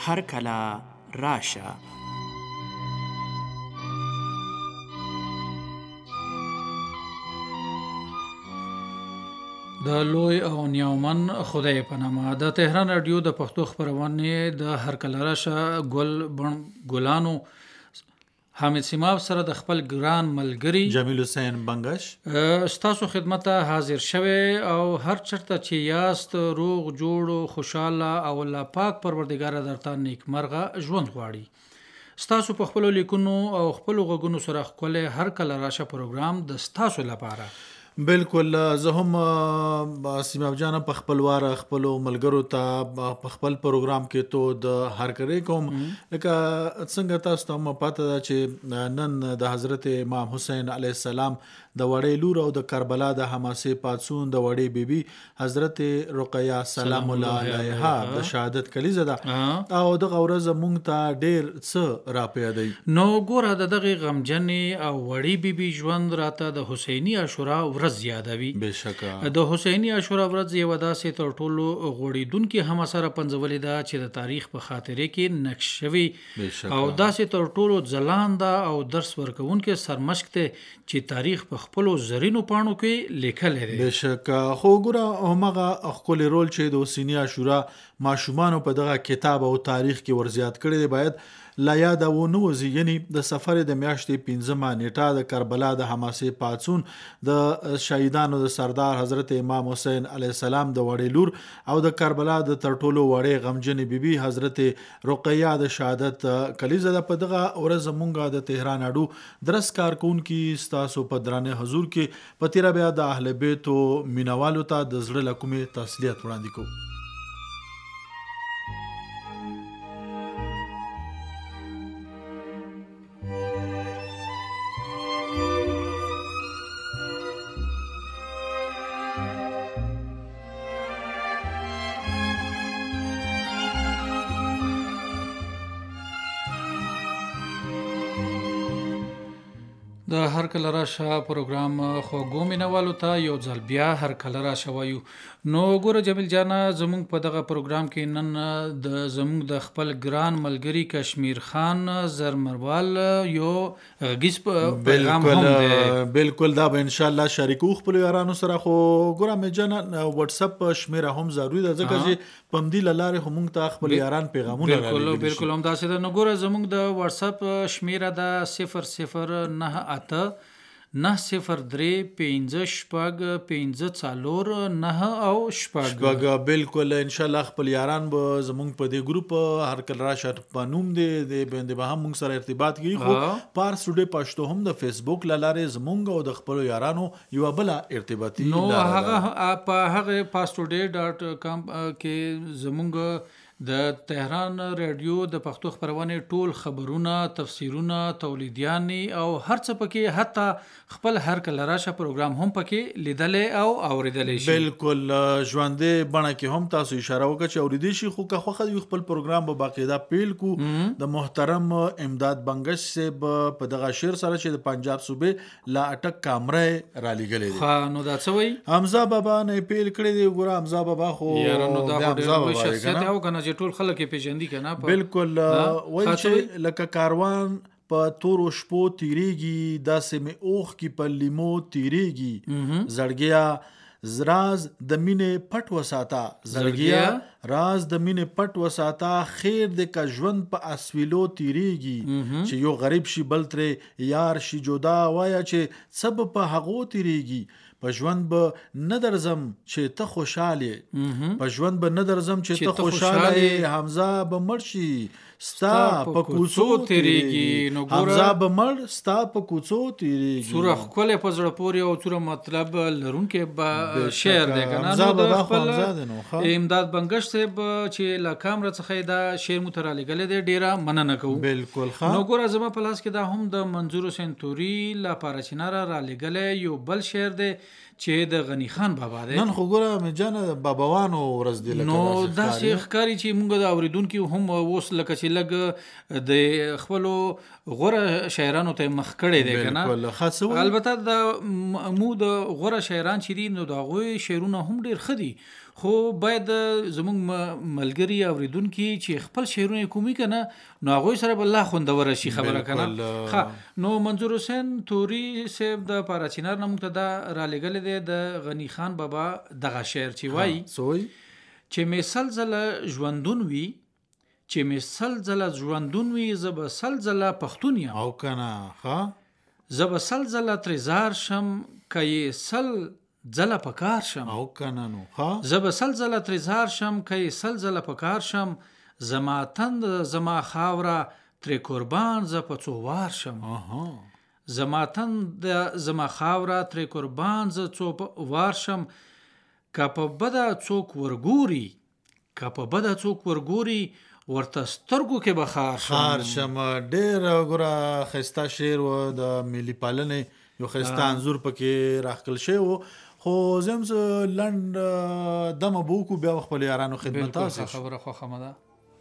هرکله راشه. د لوی او نیومن خدای په نامه د تهران رادیو د پښتو خپرونې د هرکله راشه ګلانو حامد سیماب سره د خپل ګران ملګری جمیل حسین بنگش ستاسو خدمت ته حاضر شوی او هر چرته چې یاست روغ جوړ خوشاله او الله پاک پروردگار درته نیکمرغه ژوند غواړي. ستاسو په خپل لیکونو او خپل غوګونو سره خپل هر کله راشه پروګرام د ستاسو لپاره. بالکل زه هم سیماب جان په خپل وار خپل ملګرو ته په خپل پروګرام کې تو د هر کړي کوم لکه څنګه تاسو ته پته ده چې نن د حضرت امام حسین علیه السلام د وړې لور او د کربلا د حماسې پاتسون د وړې بیبي حضرت رقیه سلام الله علیها د شهادت کلیزه ده او د غورز مونږ ته ډیر څه را پیادې نو ګوره د دغه غمجنې او وړې بیبي ژوند راته د حسینی عاشورا ورځ زیادوي. بشکه د حسینی عاشورا ورځ یو داسې تر ټولو غوړیدونکې هم سره پنځولې ده چې د تاریخ په خاطره کې نقش شوی او داسې تر ټولو ځلانده او درس ورکوونکې سرمشق ته چې تاریخ په خپل زرینو پاڼو کې لیکل دی. بشکه خو ګوره همغه خپل رول چې د حسینی عاشورا ماشومان په دغه کتاب او تاریخ کې ورزیات کړي دی باید لا یاد و نوزي یعنی د سفر د میاشتې 15 نیټه د کربلا د حماسې پاتسون د شهیدانو د سردار حضرت امام حسین علیه السلام د وړې لور او د کربلا د ترټولو وړې غمجنې بیبي حضرت رقیه د شهادت کلیزه د په دغه ورځ مونږه د تهران اډو درس کارکونکي ستاسو په درانه حضور کې په تیرا بیا د اهل بیت او مینوالو ته د زړه لکومه تسلیت وړاندې کوو. د هر کله راشه پروګرام خوږو مینوالو ته یو ځل بیا هر کله راشه وایو. نو ګوره جمیل جانا زمونږ په دغه پروګرام کې نن د زمونږ د خپل ګران ملګری کشمیر خان زرمروال یو غږیز پیغام هم دی. بالکل دا به ان شاء الله شریکو خپل یارانو سره خو ګوره مې جانا واتس اپ شمیره هم ضروري ده ځکه چې پمدی لاره هم ته خپل یاران پیغامونه راغلي. بالکل هم داسې ده. نو ګوره زمونږ د واتس اپ شمیره ده 0098 903 5 شپږ 5 څلور 9 او شپږ. بالکل ان شاء الله خپل یاران به زمونږ په دې ګروپ هر کله راشه په نوم دې باندې به هم موږ سره ارتباط کوي. خو پارس ټوډے پښتو هم د فیسبوک لاره زمونږ او د خپل یارانو یو بل ارتباطي نو هغه په هغه pastoday.com کې زمونږ د تهران رادیو د پښتو خبرونه ټول خبرونه تفسیرونه تولیدیانی او هر څه پکې حتی خپل هر کله راشه پروګرام هم پکې لیدلې او اوریدلې شي. بالکل ژوندې بڼه کې هم تاسو اشاره وکړه چې اوریدې شي. خو که خوخه یو خپل پروګرام به باقاعده پیل کو د محترم امداد بنگش صاحب په دغه شعر سره چې د پنجاب صوبې لا اٹک کامره را لګلې دي. نو دا څه وایي حمزه بابا نه پیل کړی دی. ګوره حمزه بابا خو یارانو دا ډېر شخصیت او کنه ټول خلک پیژندي کنه. بالکل وای چې لکه کاروان په تورو شپو تیریږي داسې مې اوخ کی په لیمو تیریږي زړګیا راز د مینې پټ وساته زړګیا راز د مینې پټ وساته خیر د کا ژوند په اسویلو تیریږي چې یو غریب شي بل ترې یار شي جدا وایا چې سب په هغو تیریږي په ژوند به نه درځم چې ته خوشاله په ژوند به نه درځم چې ته خوشاله حمزه به مړ شي ستا په کوڅو تیریږي. نو حمزه به مړ ستا په کوڅو تیریږي. سوره خپل په زړه پورې او سوره مطلب لرونکې به شعر دی کنه. نو د خپل امداد بنگش صاحب چې لا کامره څخه دا شعر متراله غلې دی ډیره مننه کوم. بالکل نو ګوره زما په لاس کې دا هم د منظور حسین توري لا پارچنارا را لګلې یو بل شعر دی چې د غنی خان بابا دی. نن خو ګوره مې جانه باباوانو ورځ دی. نو دا شیخ کاری چې مونږ د اوریدونکو هم اوس لکه چې لګ د خپلو غوره شاعرانو ته مخ کړي دی کنه. البته د مو د غوره شاعران چې دي نو دا غوي شعرونه هم ډیر خدي خو باید زموږ ملګري اوریدونکي چې خپل شعرونه کومي کنه نو هغوی سره به الله خوندوره شي خبره کنه. نو منظور حسین توري صاحب د پاراچینار نه موږ ته دا رالیږلی دی د غني خان بابا دغه شعر چې وایي چې مې سلزله ژوندون وي چې مې سلزله ژوندون وي زه به سلزله پښتون یم او کنه زه به سلزله ترې زار شم که یې سل ځله په کار شم او کنه نو زه به سلزله ترې زار شم که یې سل ځله په کار شم زما تند زما خاوره ترې قربان زه په څو وار شم زما تند زما خاوره ترې قربان زه څو وار شم که په بده څوک ورګوري ورته سترګو کې به خار شم. ډېر ګوره ښایسته شعر و د ملي پالنې یو ښایسته انځور پکې راښکل شوی و. خو زه هم لنډ دمه به وکړو بیا خپلو یارانو خدمت تاسو خبره خوښمه ده.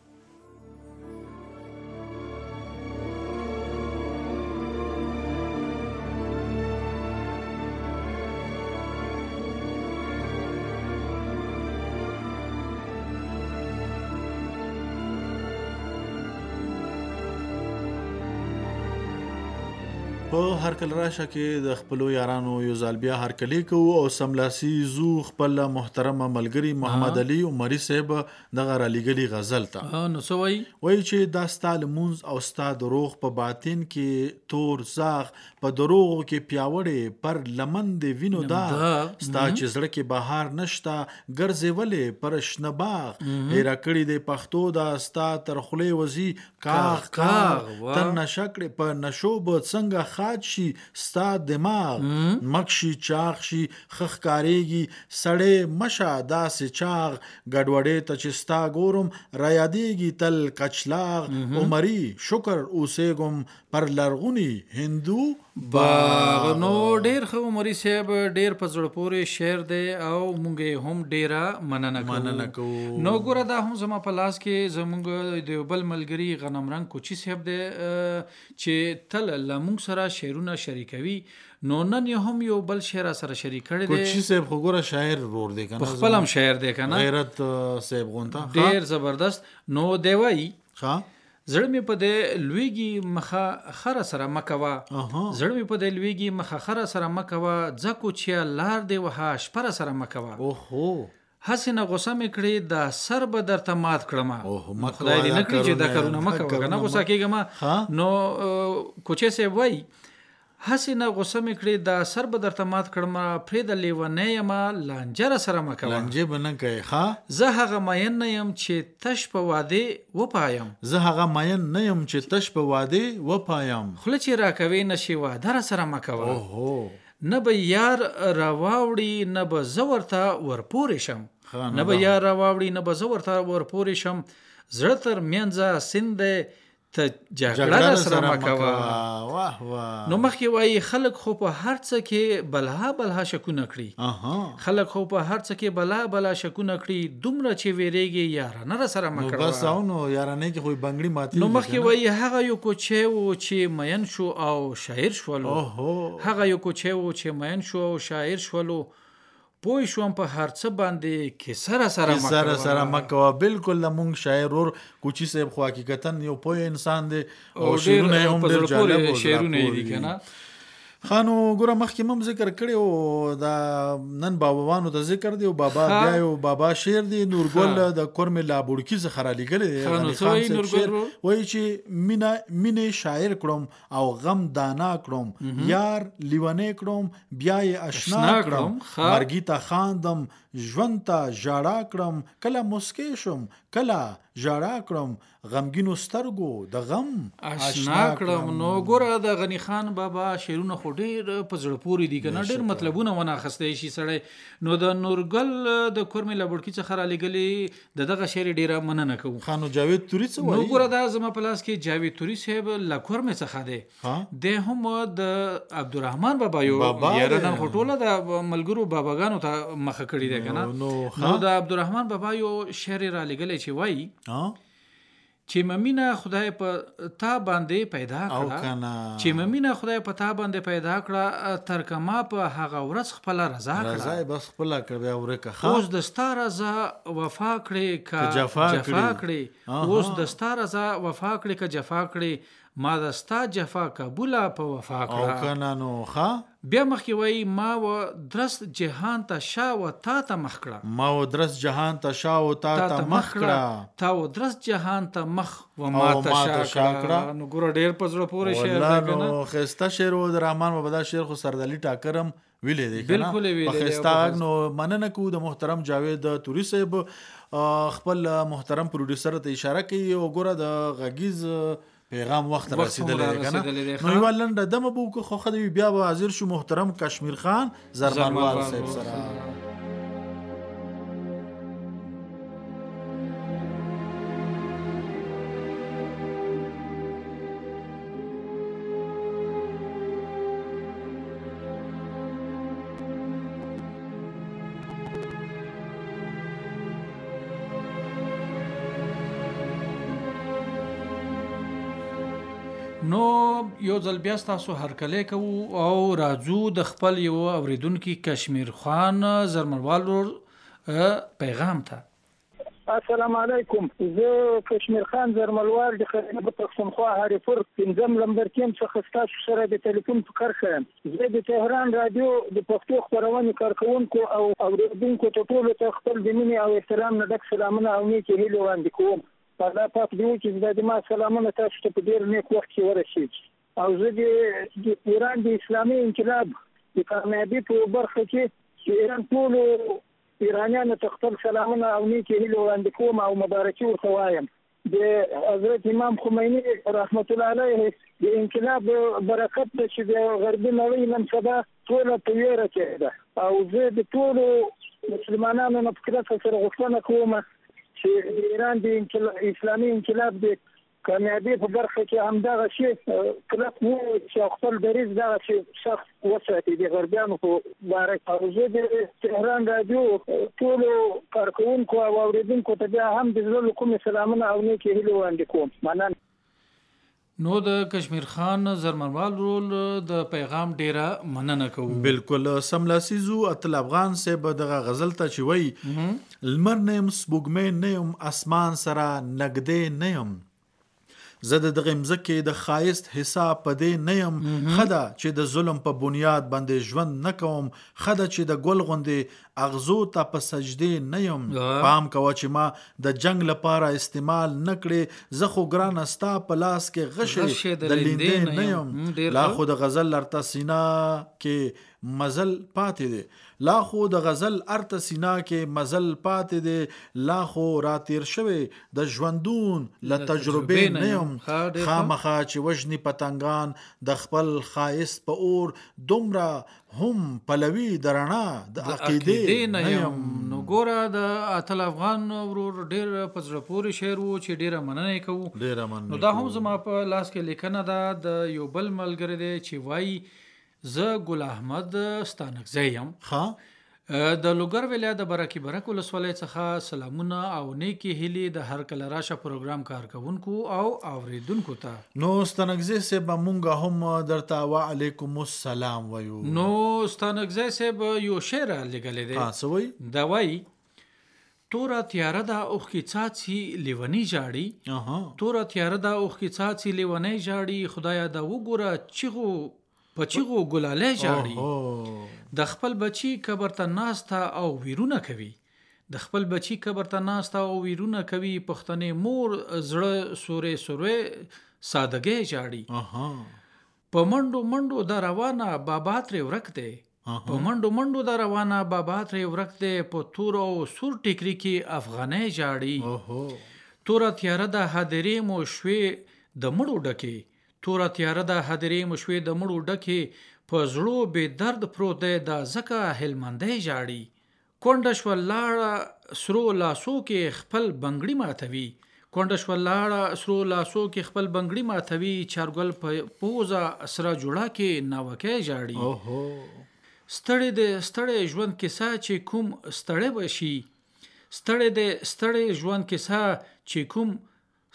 په هرکل راشه کې د خپلو یارانو یو ځل بیا هرکلی کوو او سملاسي زو خپل محترمه ملګري محمد علي عمري صاحب دغه رالیږلي غزل ته نو څه وایي چې دا ستا لمونځ او ستا دروغ په باطن کې تور زاغ په دروغو کې پیاوړې پر لمن د وینو داغ ستا چې زړه کې بهار نشته ګرځېولې پر شنه باغ هېره کړې د پښتو دا ستا تر خولې وځي کاغ تر نشه کړې په نشو به څنګه خاج شي ستا دماغ مکشي چاغ شي خخ کاریږي سړی مشه داسې چاغ ګډوډې ته چې ستا ګورم را یادېږي تل کچلاغ عمري شکر اوسېږم پر لرغوني هندو باغ. نو ډېر ښه عمري صاحب ډېر په زړه پورې شعر دی او موږ هم ډېره مننه کوو. نو ګوره دا هم زما په لاس کې زموږ د یو بل ملګري غنم رنګ کوچي صاحب دی چې تل له موږ سره شعرونه شریکوي. نو نن هم یو بل شعر سره شریک کړی دی. کوچي صاحب خو ګوره شاعر ورور دی کنه خپل هم شاعر دی کنه غیرت صاحب غونته ډېر زبردست. نو دی وایي زړه مې په دې لویږي مخه خره سره مکوه زړه مې په دې لویږي مخه خره سره مکوه ځکو چې لار دې وها شپره سره مکوه هسې نه غوسه مې کړې دا سر به درته مات کړمه خدای دې نه کړي چې دا کارونه مه کوه که نه غوسه کېږم. نو کوچی صاحب وایي هسې نه غوسه مې کړې دا سر به درته مات کړمه پرېږده لیونی یمه لانجه را سره مه کوه لانجې به نه کوې زه هغه مین نه یم چې تش په واده وپایم خوله چې راکوې نشي واده را سره مه کوه نه به یار راواوړي نه به زه ورته ورپورې شم زړه تر منځه سیند دی ته جګړه را سره مه کوه. نو مخکې وایي خلک خو په هر څه کې بلها شکونه کړي دومره چې ویریږي یارانه را سره مه کوه. نو مخکې وایي هغه یو کوچی و چې مین شو او شاعر شولو پوه شوم په هر څه باندې کیسه را سره مه کوه. بالکل مونږ شاعر ور کوچی صاحب خو حقیقتا یو پوه انسان دی او شعرونه هم ډېر جالب دي کنه. خانو ګوره مخکې مم ذکر کړی او دا نن باباوانو ته ذکر دی او بابا بیا یو بابا شعر دی نورګل د کورمې لابوړکي څخه رالیږلی دی. وایي چې مینې شاعر کړم او غم دانا کړم یار لیونی کړم بیا یې اشنا کړم مرګي ته خاندم ژوند ته ژاړه کړم کله مسکی شم کله ژاړه کړم غمګینو سترګو د غم اشنا کړم. نو ګوره د غني خان بابا شعرونه خو ډېر په زړه پورې دي که نه ډېر مطلبونه ونه اخیستی شي سړی. نو د نورګل د کورمې لابوړکي څخه رالیږلي د دغه شعر ډېره مننه کوو. خانو جاوید توري څه وایي؟ نو ګوره دا زما په لاس کې جاوید توري صاحب له کورمې څخه دی دی هم د عبدالرحمن بابا یو یاره نن خو ټوله د ملګرو باباګانو ته مخه کړي دی که نه. نو د عبدالرحمن بابا یو شعر رالیږلی چې وایي چې ممینه خدای په تا باندې پیدا او کړه کنه چې ممینه خدای په تا باندې پیدا کړه تر کما په هغه ورځ خپل رضا رضا کړه یې بس خپل کړ بیا ورکه اوس د ستا رضا وفا کړې که که جفا کړې اوس د ستا رضا وفا کړې که جفا کړې ما د ستا جفا قبوله په وفا او کړه کنه نو ښه بیا مخکې وایي ما و درست جهان ته شا و تا ته مخ کړه ما و درس جهان ته شا او تا ته مخ کړه تا و درست جهان ته مخ و ما او ته ما شا ته شا کړه کړه. نو ګوره ډېر په زړه پورې شعر والله دی که نو نه خسته شعر و د رحمان بابا دا شعر خو سردلی ټاکرم ویلې دی کنه بالکل یې ویلی په دی خسته او غږ نو مننه کوو د محترم جاوید توري صاحب خپل محترم پروډوسر ته اشاره کوي او ګوره د غږیز پیغام وخت رسیدلی دی کنه نو یوه لنډه دمه به وکړو خو ښه دی بیا به حاضر شو محترم کشمیر خان زرمنوال صاحب سره نو یو ځل بیا ستاسو هرکلی کوو او راځو د خپل یو اوریدونکي کشمیر خان زرمنوال پیغام ته السلام علیکم زه کشمیر خان زرمنوال د خریده پښتونخوا هریپور پنځم لمبر کې څخه ستاسو سره د ټلیفون په کار ښیم زه د تهران رادیو د پښتو خپرونې کارکوونکو او اوریدونکو ته ټولو ته خپل د مینې او احترام نه ډک سلامونه او نیکې هیلې وړاندې کوم الله پاک دې وکړي چې د ما سلامونه تاسو ته په ډېر نیک وخت کې ورسېږي او زه د ایران د اسلامي انقلاب د کامیابي په برخه کې چې ایران ټولو ایرانیانو ته خپل سلامونه او نیکې هیلې وړاندې کوم او مبارکي ورته وایم د حضرت امام خمیني رحمت الله علیه د انقلاب برکت ده چې د غربي نړۍ نن سبا ټوله په ویره کې ده او زه د ټولو مسلمانانو نه په کلکه سره غوښتنه کوم چې د ایران د اسلامي انقلاب د کامیابي په برخه کې همدغه شی کلک وو چې خپل دریځ دغه شی سخت وساتي د غربیانو په باره کې او زه د تهران رادیو ټولو کارکوونکو او اوریدونکو ته بیا هم د زړه له کومې سلامونه او نیکې هیلې وړاندې کوم مننه نو د کشمیر خان زرمنوال رول د پیغام ډیره مننه کوو بالکل سملاسیزو اتل افغان صاحب دغه غزل ته چې وای لمر نیم سپوږمۍ نیم اسمان سره نګدې نیم زه د دغه مځکې د ښایست حساب پدې نه یم خدا چې د ظلم په بنیاد باندې ژوند نه کوم خدا چې د ګل غوندې اغزو ته په سجدې نه یم پام کوه چې ما د جنگ لپاره استعمال نه کړې زه خو ګرانه ستا په لاس کې غشې د لیندې نه یم لا خو د غزل لرته سینا کې مزل پاتې دی لا خو د غزل ارته سینا کې مزل پاتې دی لا خو را تیر شوی د ژوندون له تجربې نه یم خامخا چې وژني پتنګان د خپل ښایست په اور دومره هم پلوي د رڼا د عقیدې نه یم نو ګوره د اتل افغان ورور ډېر په زړه پورې شعر و چې ډېره مننه یې کوو نو دا هم زما په لاس کې لیکنه ده د یو بل ملګری دی چې وایي زه ګل احمد ستانکزی یم د لوګر ولایت د برکي برک ولسوالۍ څخه سلامونه او نیکی هیلې د هر کله راشه پروګرام کارکونکو او اوریدونکو ته نو ستانکزی صاحب مونږ هم درته وعلیکم السلام وایو نو ستانکزی صاحب یو شعر لګلې دی څه وایي دا وایي تورا تیاره ده اوښکې څاڅي لیونی جاړي تورا تیاره ده اوښکې څاڅي لیونی جاړي خدایا دا وګوره په چیغو ګلالی جاړي د خپل بچی قبر ته ناسته او ویرونه کوي د خپل بچی قبر ته ناسته او ویرونه کوي پښتنې مور زړه سورې سورې سادګۍ جاړي په منډو منډو د روانه بابا ترې ورک دی په منډو منډو د روانه بابا ترې ورک دی په تور او سور ټیکري کې افغانۍ جاړي توره تیاره د هدیرې مو شوې د مړو ډکې توره تیاره د هدیرې مو شوې د مړو ډکې په زړو بې درد پروت دی دا ځکه هلمندۍ جاړي کونډه شوه لاړه سرو لاسو کې خپل بنګړي ماتوي کونډه شوه لاړه سرو لاسو کې خپل بنګړي ماتوي چارګل په پوزه سره جوړه کې ناوکی جاړي ستړی دی ستړی ژوند کیسه چې کوم ستړی بشي ستړی دی ستړی ژوند کیسه چې کوم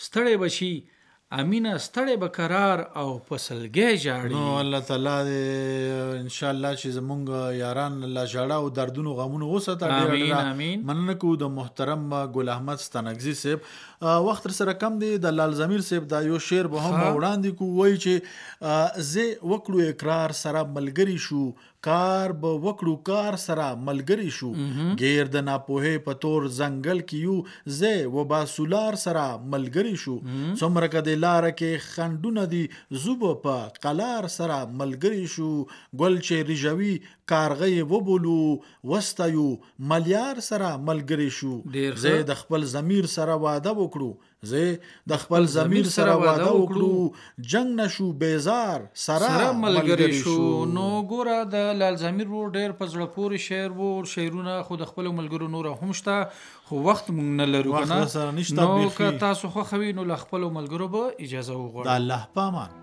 ستړی بشي امینه ستړی به قرار او پسلګی جاړي. نو الله تعالی دې ان شاء الله چې زمونږ یاران الله جاړه او دردونو غمونو وساته. امین. مننه کو د محترم ګل احمد ستانکزي صاحب وخت سره کم دی. د لال ضمیر صاحب دا یو شعر به هم وړاندې کو وای چې زه وکړو اقرار سره ملګری شو کار به وکړو کار سره ملګری شو غیر د ناپوهې په تور ځنګل کې یو زه و با سولار سره ملګری شو څومره کده لار کې خندونه دي زوب په قلار سره ملګری شو ګل چې رجوي کارغې وبولو وستایو ملیار سره ملګری شو زه د خپل ضمیر سره واده وکړو زه د خپل ضمیر سره واده وکړو جنگ نشو بیزار سره ملګری شو. نو ګوره د لال ضمیر رو ډېر په زړه پورې شعر وو شعرونه خو د خپل ملګرو نور هم شته خو وخت مونږ نه لرو کنه. نو که تاسو خو خوي نو ل خپل ملګرو به اجازه وغواړئ. د الله پامان.